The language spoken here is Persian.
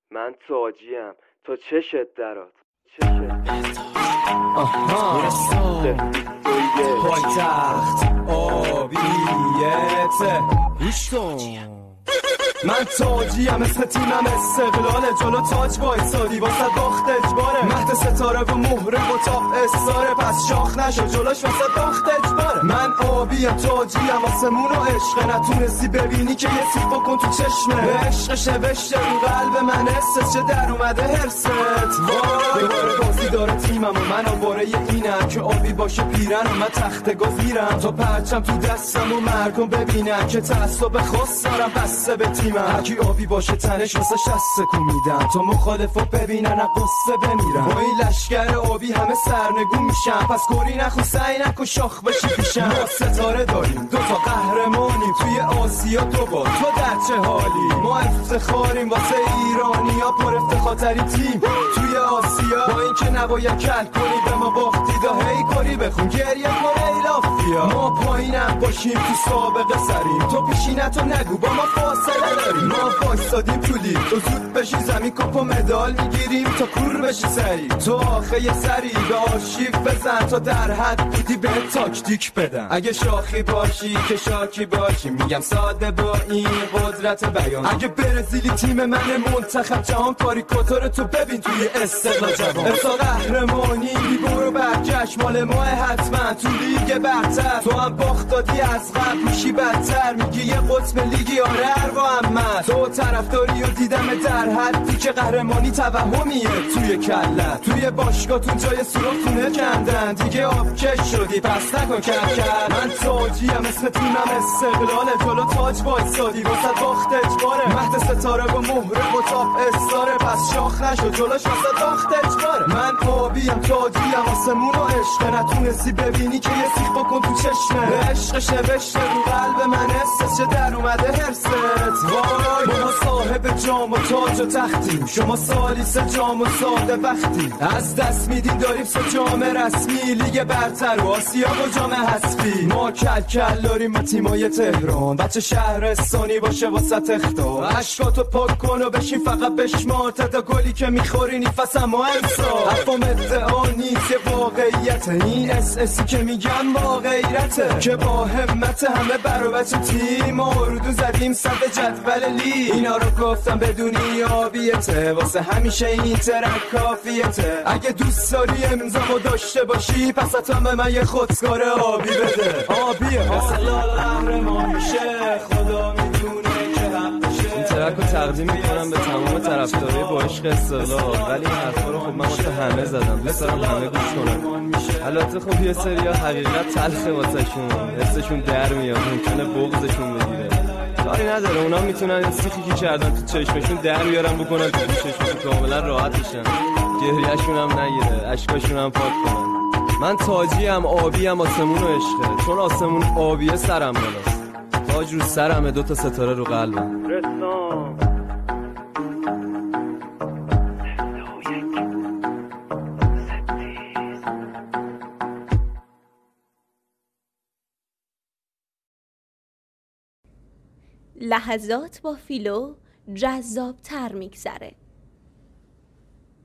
من تاجیم تا چشت درات چشت پایتخت آبیته گوش کن من تاجیم مثل تیمم استقلاله جلو تاج وایسادی واسه باخت اجباره مهد ستاره و مهره و تاپ استاره پس شاخ نشو جلوش واسه باخت اجباره من آبیم تاجیم آسمون و عشق نتونستی ببینی که یه سیخ بکن تو چشمه عشق شوشته رو قلب من حسس چه در اومده هرست وای دوباره بازی داره تیمم و من آواره اینم که آبی باشه پیرن و من تخت گزیرم تا پرچم تو دستم و مردم ببینن که تعصب خاص دارم بسته به تیمم هرکی آبی باشه تنش واسه شست کن میدم تا مخالفو ببینن از قصه بمیرم با این لشگر آبی همه سرنگون میشن پس کاری نخو سعی نکن شاخ بشی پیشم ما ستاره داریم دوتا قهرمانیم توی آسیا دوبار تو در چه حالی ما افتخاریم واسه ایرانی ها پر افتخاتری تیم توی آسیا با این که نباید کل کنی به ما باختی دا هی کاری بخون گریه کن ای لافیا ما پایینم باشیم تو سابقه سریم تو پیشینتو نگو با ما فاصله داریم ما وایسادیم تو لیگ تو زود بشی زمین کاپ و مدال میگیریم تا کور بشی سری تو آخه یه سری به آرشیو بزن تا در حد بودی به تاکتیک بدن اگه شاخی باشی که شاکی باشی میگم ساده با این قدرت بیان اگه برزیلی تیم من منتخب جهان کاریکاتور تو ببین توی استقلال جوان اصلا قهرمانی برو برگشت مال ماه حتما تو لیگ برتر تو هم باخت دادی از قبل میشی بدتر میگی یه قطب لیگی آره با احمد تو طرفداری و دیدم در حدی که قهرمانی توهمیه توی کلت توی باشگاهتون جای سوراخونه کندن دیگه آبکش شدی پس نکن کرد من تاجیم اسم تیمم استقلاله جلو تاج وایسادی واسه باخت اجباره مهد ستاره و مهره و تاپ استاره پس شاخ نشو جلوش واسه باخت اجباره من آبیم تاجیم آسمون و عشق نتونستی ببینی که یه سیخ بکن تو چشمه عشق شوشته رو قلب من حسس چه در اومده هرست وای ما صاحب جام و تاج و تختیم شما سالیس جام و ساده وقتی از دست میدین داریم سه جام رسمی لیگ برتر و آسیا و جام حذفی ما کل داریم با تیمای تهران بچه شهرستانی باشه واسه اختار اشکاتو پاک کن و بشین فقط بشمار تا گلی که میخوری نیفسم و انسا حرفم ادعا نیست یه واقعیت این اسی که میگم با غیرته که با همت همه برو بچه تیم اردو زدیم صد جدول لی اینا رو گفتم بدونی آبیته واسه همیشه این ترک کافیته اگه دوست داری امضامو داشته باشی پس حتما به من یه خودکار آبی بده آبیه استقلال قهرمان میشه خدا میدونه که حقشه این ترک رو تقدیم میکنم به تمام طرفدارای با عشق استقلال ولی این حرفا رو خب من واسه همه زدم دوست دارم همه گوش کنن البته خب یه سریا حقیقت تلخه واسهشون حسشون در میاد ممکنه بغضشون بگیره کاری نداره اونا میتونن سیخی که کردن تو چشمشون در بیارن بکنن تو چشمشون کاملا راحت بشن گریهشون هم نگیره اشکاشون هم پاک کنن من تاجیم آبیم آسمون و عشقه چون آسمون آبیه سرم بالاست تاج رو سرمه دوتا ستاره رو قلبم رسام لحظات با فیلو جذاب تر میگذره.